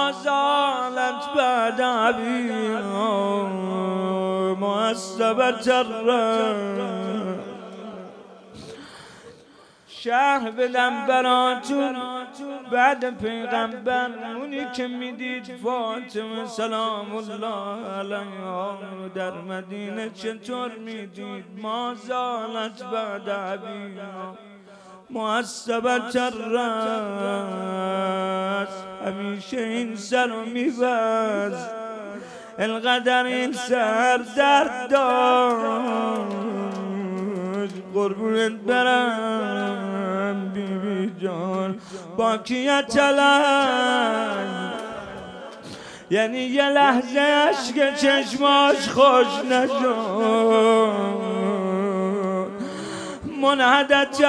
ما زالت بعد أبيها معذبة الرأس. شهر بدم براتون بعد پیغمبر اونی که میدید فاطمه سلام الله علیها در مدینه چطور میدید؟ ما زالت بعد أبیها معذبة الرأس. همیشه این سر رو میبز، انقدر این سر درد داشت. قربونت برم بیبی جان باکیت علم، یعنی یه لحظه عشق چشماش خوش نشد. منهدت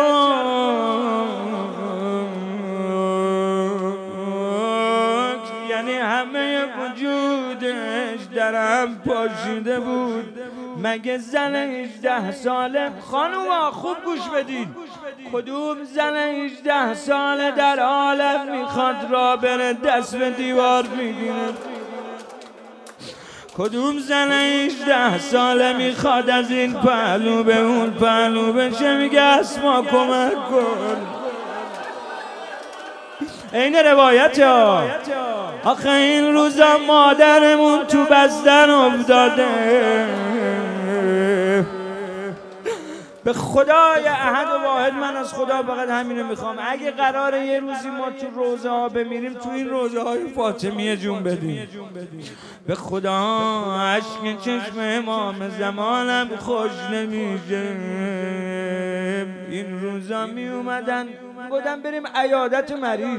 الرأس، یعنی همه وجودش در هم پاشیده بود. مگه زن 18 ساله، خانوما خوب گوش بدید، کدوم زن 18 ساله در عالم میخواد را بره دست به دیوار میگیره؟ کدوم زن 18 ساله میخواد از این پهلو به اون پهلو بشه میگه اسما کمک کن؟ این روایت ها. آخه این روزا مادرمون تو بستر افتاده. به خدای احد و واحد من از خدا فقط همینو میخوام، اگه قراره یه روزی ما تو روزه ها بمیریم تو این روزه های فاطمیه جون بدیم. به خدا عشق چشم امام زمانم خوش نمیشه. این روزا می اومدن بودن بریم عیادت مریض.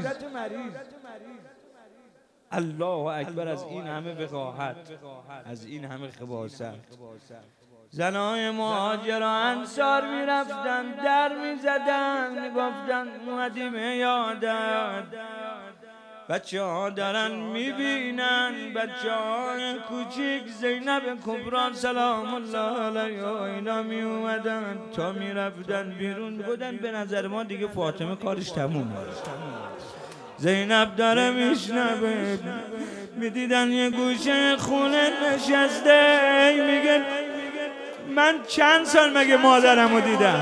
الله اکبر، از این همه وقاحت، از این همه خباثت. زنای مهاجر و انصار میرفتن در میزدن میگفتن اومدیم عیادت. بچه ها دارن میبینن، بچه های کوچیک زینب کبرا سلام الله علیها اینا می اومدن تا میرفتن بیرون بودن به نظر ما دیگه فاطمه کارش تمومه. زینب داره میشنبه، میدیدن یه گوشه خونه نشسته میگه من چند سال مگه مادرمو دیدم؟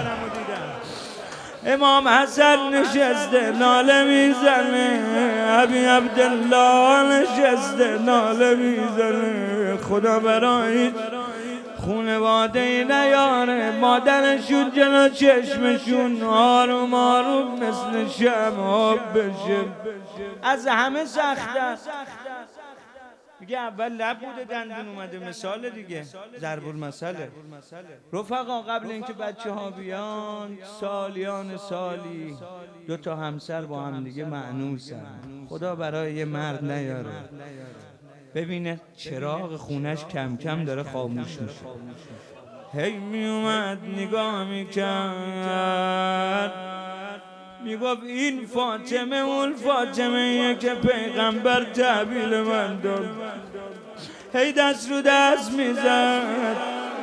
امام حسن نشسته ناله میزنه، ابی عبدالله نشسته ناله میزنه. خدا برای خونواده نیاره، مادرشون جلو چشمشون آروم آروم مثل شمع بشه. از همه سخت است. میگه اول لب بوده دندون اومده، مثال دیگه ضرب المثله. رفقا قبل اینکه بچه ها بیان سالیان سالی 2 تا همسر با هم دیگه مأنوسن. خدا برای یه مرد نیاره ببینه چراغ خونش کم کم داره خاموش میشه. هی میومد نگاه میکرد میگفت این فاطمه اون فاطمه که پیغمبر تحویل من داد. هی دست رو دست میزد.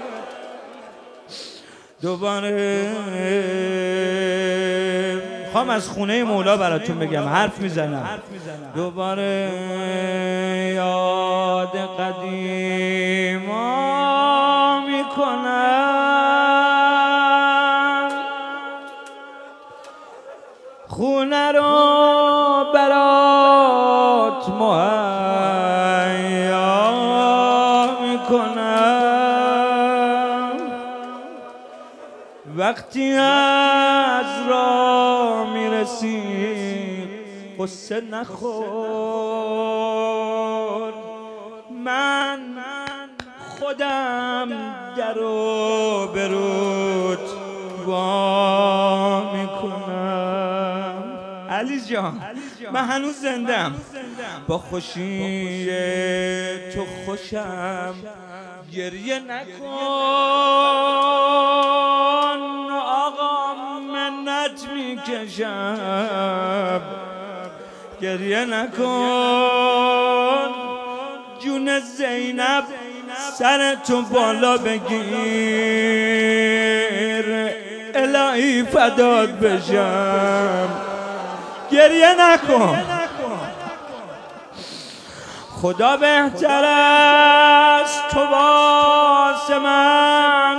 دوباره خواهم از خونه مولا براتون بگم، حرف میزنم. دوباره یاد قدیما میکنم، خونه رو برات مهیا میکنم. وقتی از راه میرسی قصه نخور، من خودم درو برود وا میکنم. علی جان من هنوز زندم، با خوشی تو خوشم، گریه نکن آقا منت میکشم. گریه نکن جون زینب، سر تو بالا بگیر الهی فدات بشم. گریه نکن. خدا بهتر از تو واسه من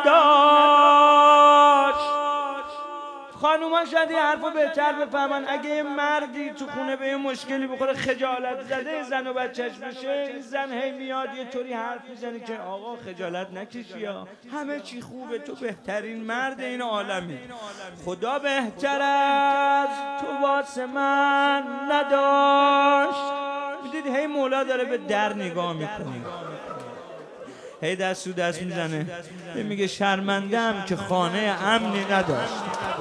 نداشت. خانوما شاید این حرفو بهتر بفهمن. اگه یه مردی تو خونه به یه مشکلی بخوره خجالت زده زن و بچهش بشه، این زن هی میاد یه طوری حرف میزنه که آقا خجالت نکشی یا همه چی خوبه، تو بهترین مرد این عالمی. خدا بهتر از تو واسه من نداشت. میدید هی مولا داره به در نگاه میکنه، هی دست رو دست میزنه، میگه شرمنده‌ام که خانه امنی نداشت.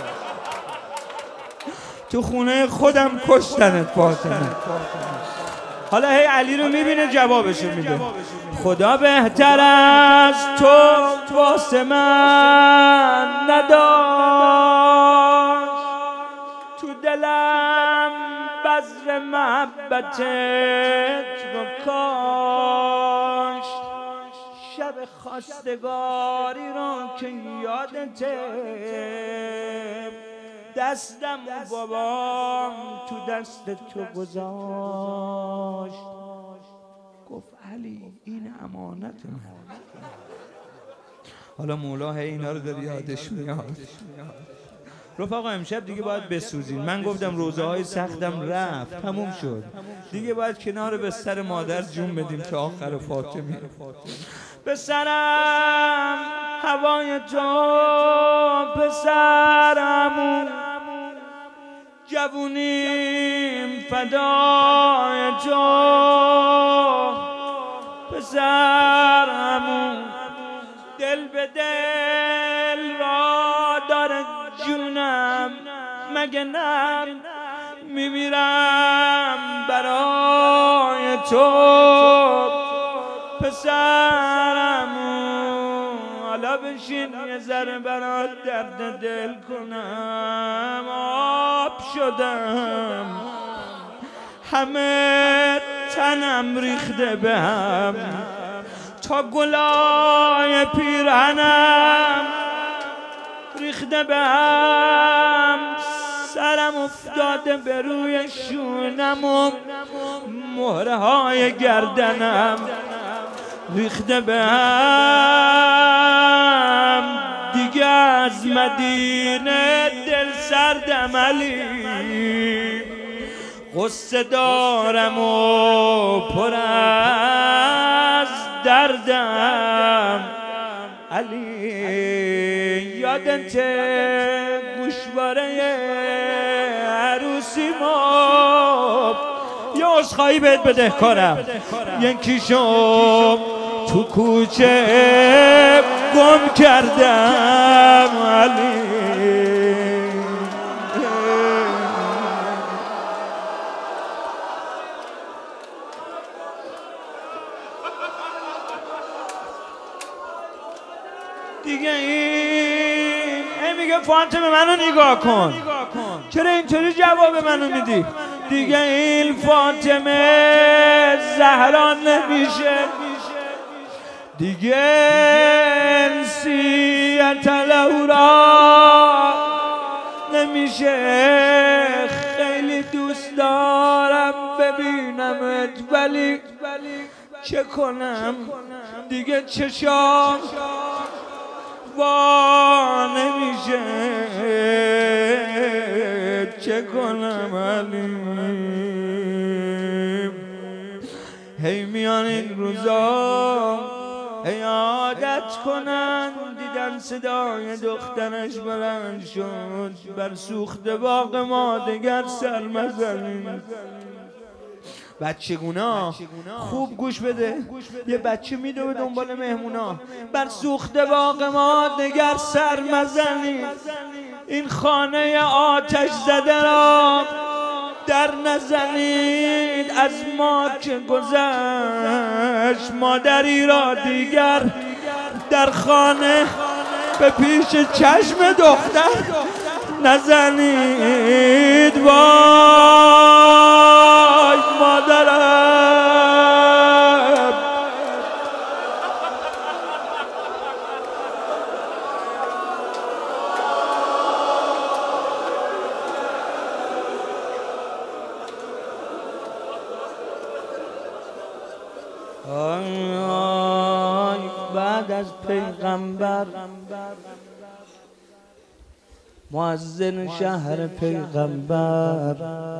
تو خونه خودم کشتنت فاطمه. حالا هی علی رو میبینه جوابشو میده. خدا بهتر از تو واسه من نداشت. تو دلم بذر محبتت رو کاشت. شب خواستگاری رو که یادته، دستم بابام تو دست تو گذاشت. گفت علی این امانت من. حالا مولا هی اینا رو داره یادش میاد. رفقا امشب دیگه باید بسوزین. من گفتم روزه های سختم رفت، تموم شد دیگه، باید کنار بستر مادر جون بدیم تا آخر فاطمه. پسرم هوای تو، پسرم جوونیم فدای تو، پسرم دل به دل را داره جونم، مگه نه میمیرم برای تو، پسرم حالا بشین یه ذره برات درد دل کنم. آب شدم همه تنم ریخته به هم، تا گلای پیرهنم ریخته به هم، سرم افتاده به روی شونم و مهره های گردنم ریخته به هم. دیگه از مدینه دل سردم علی، غصه دارم و پر از دردم علی. یادته گوشواره عروسی ما، یه عذرخواهی بهت بدهکارم، یکیشو تو کوچه گم کردم علی. دیگه این میگه فاطمه منو نگاه کن، چرا اینطوری جواب منو میدی؟ دیگه این فاطمه زهرا نمیشه، دیگه انسیت لورا نمیشه. خیلی دوست دارم ببینمت ولی چه کنم دیگه چشام وا نمیشه، چه کنم علی. هی میان این روزا هی عادت کنن دیدن صدای دخترش بلند شد، بر سوخته باغ ما دگر سر مزنین. بچگونا خوب گوش بده، یه بچه میدو به دنبال مهمونا، بر سوخته باغ ما دگر سر مزنید، این خانه آتش زده را در نزنید. از ما که گذشت مادری را دیگر در خانه به پیش چشم دختر نزنید. وای مادرم، آی بعد از پیغمبر مؤذن شهر پیغمبر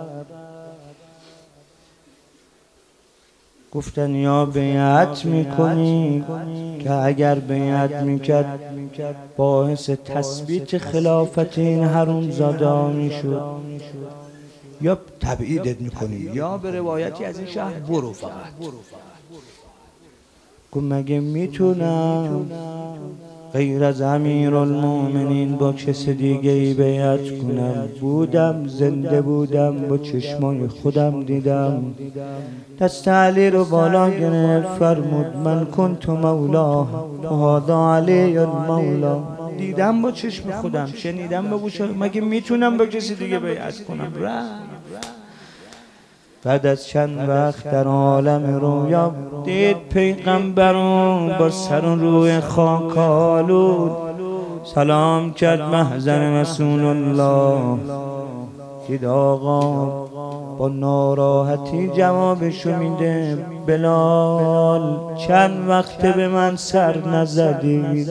گفتن یا بیعت میکنی که اگر بیعت میکرد باعث تثبیت خلافت این حرومزاده میشد، یا تبعیدت میکنی یا به روایتی از این شهر برو فقط. گفت مگه میتونم غیر از امیرالمومنین با کس دیگه ای بیعت کنم؟ بودم زنده بودم، با چشمای خودم دیدم. دست علی رو بالا گرفت فرمود من کنت مولا و هذا علی المولا. دیدم با چشم خودم، شنیدم با گوشم، مگه میتونم با کسی دیگه بیعت کنم؟ بعد از چند وقت در عالم رویا دید پیغمبرون با سر روی خاک آلود سلام کرد محضر رسول الله. دید آقا با ناراحتی جوابشو میده بلال چند وقت به من سر نزدی؟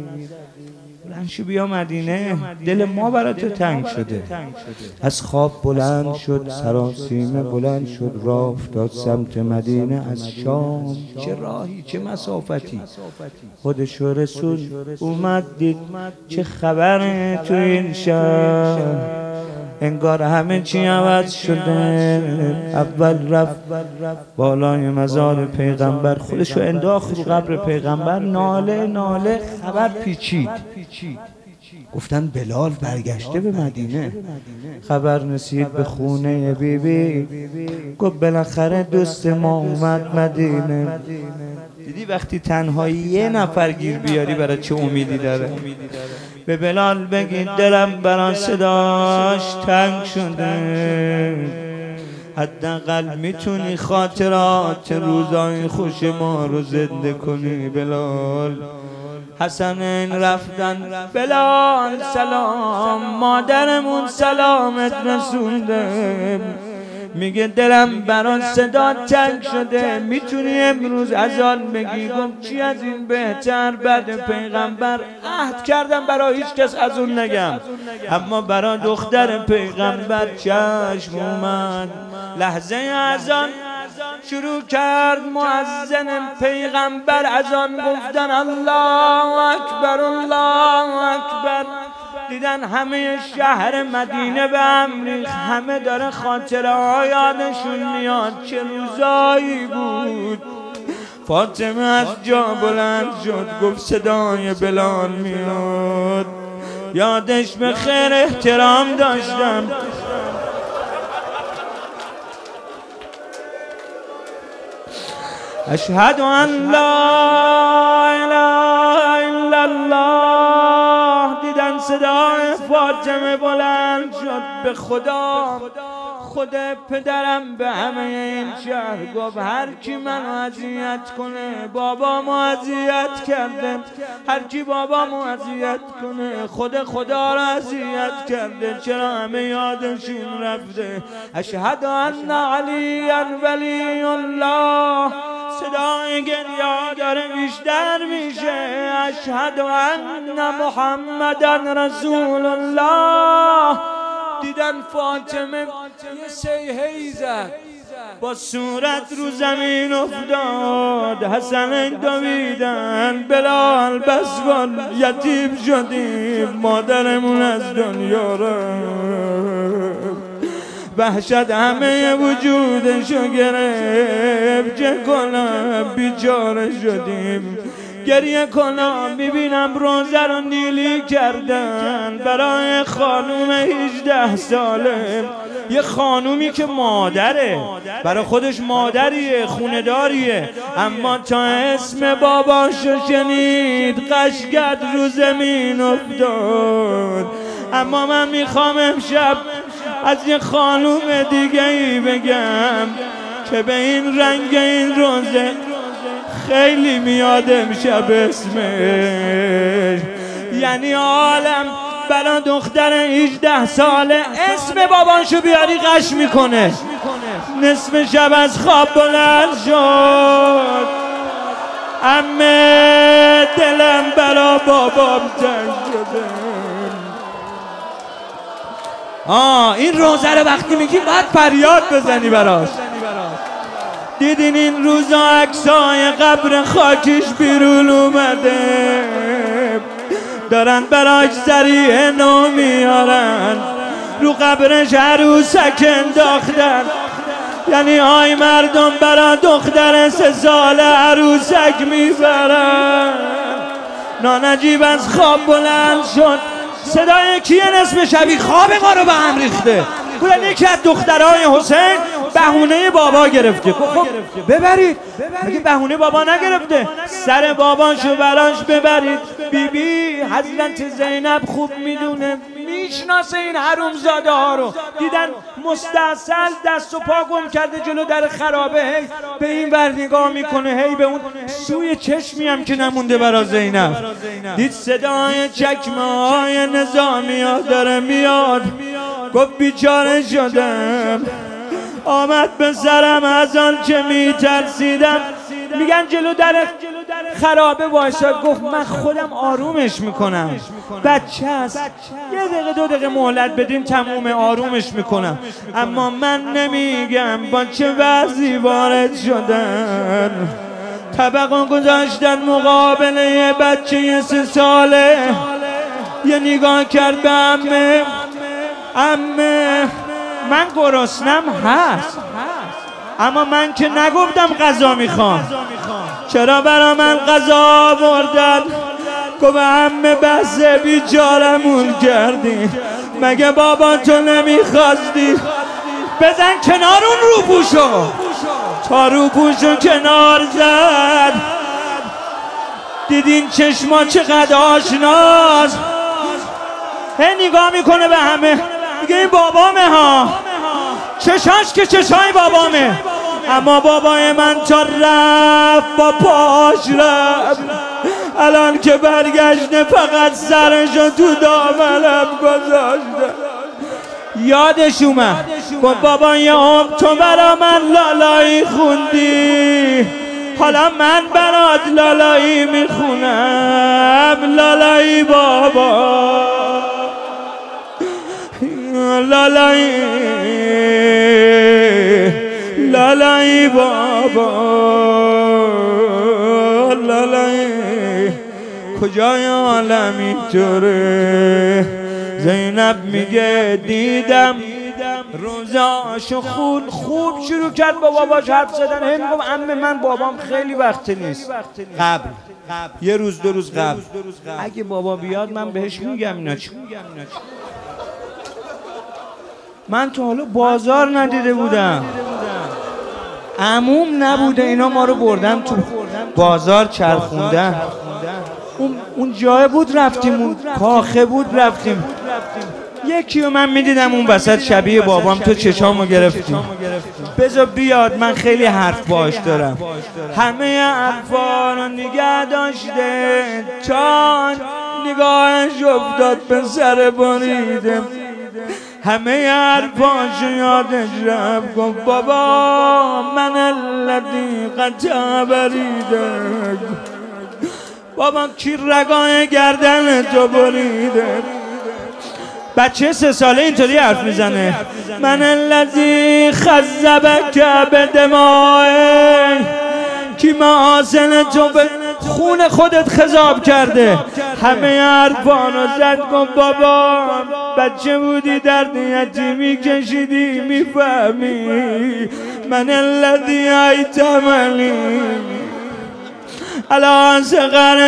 بلندشو بیا مدینه، دل ما برات تنگ شده. از خواب بلند شد، سراسیمه بلند شد، راه افتاد سمت مدینه از شام. چه راهی چه مسافتی. خودشو رسول اومد دید چه خبره تو این شهر، انگار همه چی عوض شده. اول رفت بالای مزار پیغمبر، خودشو انداخت رو قبر پیغمبر، ناله خبر پیچید. گفتن بلال برگشته به مدینه. خبر رسید به خونه بیبی، گفت بالاخره دوست ما اومد مدینه. دیدی وقتی تنهایی یه نفر گیر بیاری برای چه امیدی داره؟ به بلال بگید دلم برای صداش تنگ شده، حداقل میتونی خاطرات روزای خوش ما رو زنده کنی بلال. حسنین رفتن بلال سلام، مادرمون سلامت رسونده، میگه دلم برات صدا تنگ شده، میتونی امروز اذان بگی؟ گفت چی از این بهتر؟ بعد پیغمبر عهد کردم برای هیچ کس از اون نگم، اما برای دختر پیغمبر چشم اومد. لحظه اذان شروع کرد مؤذن پیغمبر اذان گفتن الله اکبر الله اکبر. دیدن همه شهر مدینه به امریخ، همه داره خاطره ها یادشون میاد چه روزایی بود. فاطمه از جا بلند شد گفت صدای بلال میاد، یادش به خیر احترام داشتم. اشهد ان لا اله الا الله. دیدن صدای فاطمه بلند شد به خدا، خود پدرم به همه این شهر گفت هر کی منو اذیت کنه بابامو اذیت کرده، هر کی بابامو اذیت کنه خود خدا رو اذیت کرده. چرا همه یادشون رفته؟ اشهد ان علی ولی الله. صدای گریه داره بیشتر میشه. اشهد ان محمدن رسول الله. دیدن فاطمه یه سیحه‌ای زد، با صورت رو زمین افتاد. حسنین دویدن بلال بس کن یتیم شدیم، مادرمون از دنیا رفت. وحشت همه وجودشو گرفت، چه کنم بیچاره شدیم. گریه کنم میبینم روزه رو نیلی کردن برای خانوم 18 ساله، یه خانومی که مادره، برای خودش مادریه، خونداریه، اما تا اسم باباشو شنید قشقد رو زمین افتاد. اما من میخوام امشب از یه خانوم دیگه ای بگم که به این رنگ این روزه خیلی میاد امشب اسمش. یعنی عالم برای دختر 18 ساله اسم بابانشو بیاری قش میکنه. نصف شب از خواب بلند شد، عمه دلم برا بابام تنگ شده. این روزه رو وقتی میگی باید فریاد بزنی براش. دیدین این روزا عکسای قبر خاکیش بیرون اومده، دارن براش ذریعه نو میارن، رو قبرش عروسک انداختن. یعنی آی مردم برا دختر 3 ساله عروسک میبرن. نانجیب از خواب بلند شد، صدای کیه نصف شبی خواب ما رو به هم ریخته. بودن یکی از دخترای حسین بهونه بابا گرفته. خب ببرید. مگه بهونه بابا نگرفته؟ سر باباشو براش ببرید. بیبی حضرت زینب خوب میدونه، میشناسه این حرومزاده ها رو. دیدن مستاصل دست و پا گم کرده جلو در خرابه، هی به این ور نگاه میکنه، هی به اون سوی چشمی هم که نمونده برا زینب. دید صدای چکمه های نظامی ها داره میاد. گفت بیچاره شدم، آمد به سرم از آن که میترسیدم. میگن جلو در خرابه وایساد، گفت من خودم آرومش میکنم، بچه است، 1 دقیقه 2 دقیقه مهلت بدین تموم آرومش میکنم. اما من نمیگم با چه وضعی وارد شدن. طبقا گذاشتن مقابل یه بچه 3 ساله. یه نگاه کرد به عمه من گرسنم هست، اما من که نگفتم غذا میخوام، چرا برا من غذا آوردن؟ گفت عمه بسه بیچارمون کردی، مگه بابا تو نمیخواستی؟ بزن کنار اون روپوشو. تا روپوشو کنار زد، دیدین چشما چقدر آشناست. هی نگاه میکنه به همه، میگه این بابامه ها، چشاش که چشای بابامه. اما بابای من تا رفت با پاش رفت، الان که برگشته فقط سرشو تو دامنم گذاشته. یادش اومد، گفت بابا یه عمر تو برا من لالایی خوندی، حالا من برات لالایی میخونم. لالایی بابا، لالایی لالایی بابا، لالایی کجای عالم اینطوره. زینب میگه دیدم روزاشو خوب شروع کرد با باباش حرف زدن. هی میگم عمه من بابام خیلی وقت نیست، قبل 1 روز 2 روز قبل، اگه بابا بیاد من بهش میگم اینا چی. من تا حالا بازار ندیده بودم، عموم نبوده، اینا ما رو بردن تو بازار چرخوندن. اون جای بود رفتیم، اون کاخه بود رفتیم. یکی رو من میدیدم اون وسط شبیه بابام، تو چشامو گرفتیم. بذار بیاد من خیلی حرف باش دارم. همه حرفا رو نگه داشته تا نگاهش افتاد به سر بریده. همه حرفاشو یادش رفت، گفت بابا من الذی قطع بریده. بابا کی رگای گردن تو بریده؟ بچه 3 ساله اینطوری حرف میزنه. من الذی خذبک بدمائه، کی محاسن تو به خون خودت خضاب کرده. همه حرفانو زد، گفت بابا بچه بودی درد یتیمی کشیدی میفهمی. من الذی ایتمنی علی صغر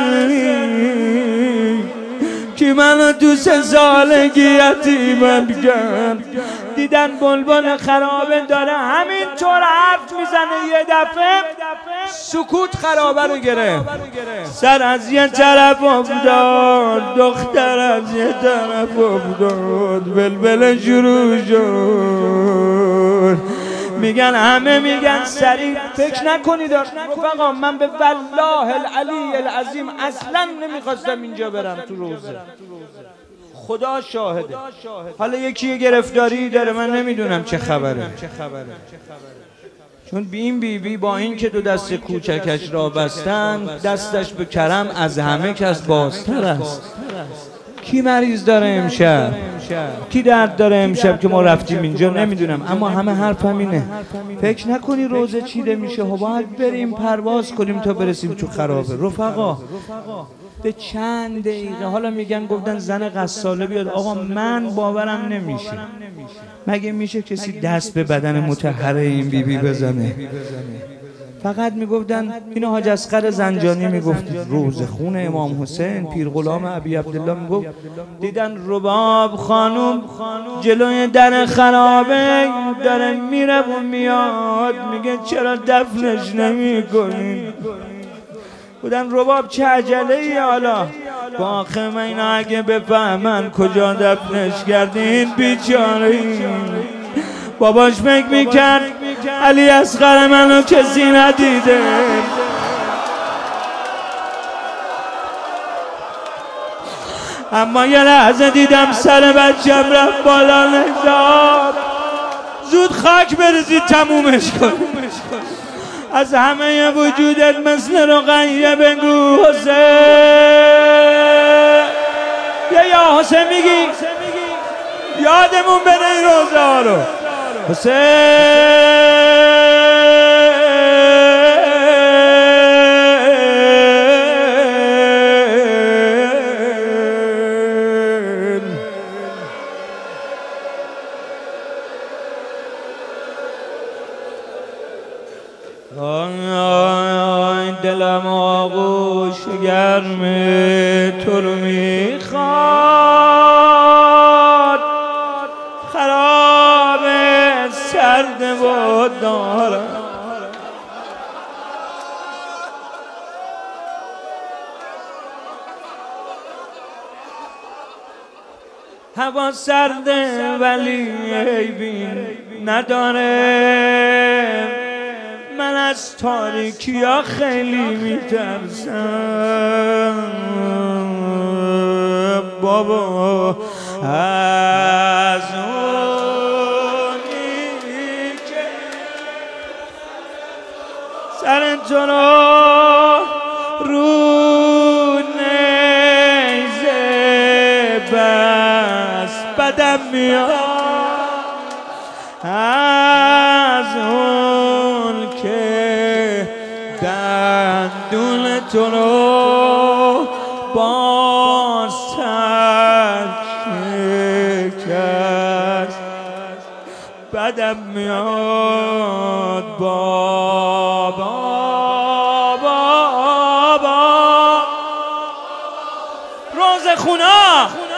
سنی، کی منو تو 3 سالگی یتیمم کرد. دیدن بلبل خرابه داره همینطور حرف میزنه، یه دفعه سکوت خرابه رو گرفت. سر از یه طرف افتاد، دختر از یه طرف افتاد، بلبل شروع شد. میگن همه میگن سریع فکر نکنید. آقا من به والله العلی العظیم اصلا نمیخواستم اینجا برم تو روزه، خدا شاهده. حالا یکی گرفتاری داره، من نمیدونم چه خبره. چون این بیبی با این که دو دست کوچکش را بستند، دستش به کرم از همه کس بازتر است. کی مریض داره امشب؟ کی درد داره امشب که ما رفتیم اینجا؟ نمیدونم، اما همه حرفم اینه، فکر نکنی روزه چیده میشه و باید بریم پرواز کنیم تا برسیم تو خرابه. رفقا به چند دقیقه، حالا میگن گفتن زن غساله بیاد، آقا من باورم نمیشه. مگه میشه کسی دست به بدن مطهره این بیبی بزنه؟ فقط میگفتن اینو حاج اصغر زنجانی میگفت، روز خون امام حسین پیر غلام ابی عبدالله میگفت دیدن رباب خانوم جلوی در خرابه داره میره و میاد، میگه چرا دفنش نمیکنین؟ بودن رباب چه عجله ای؟ حالا باخه من اگه بفهمن کجا دفنش کردین بیچاره. باباش فکر میکرد علی اصغر منو کسی ندیده، اما یه لحظه دیدم سر بچم رفت بالا، نزار زود خاک بریزید تمومش کن. از همه وجودت مثل رقیه بگو حسین، یا حسین میگی یادمون بده این روزه ها رو. حسین دلم آغوش گرم تو رو میخواد، خراب سرد و دارم، هوا سرده ولی عیبی نداره، من از تاریکی ها خیلی میترسم بابا، از اونی که سر تو رو نیزه بس بدم میاد، از اون که دندون تو رو باز شکست بدم میاد بابا. روز خونا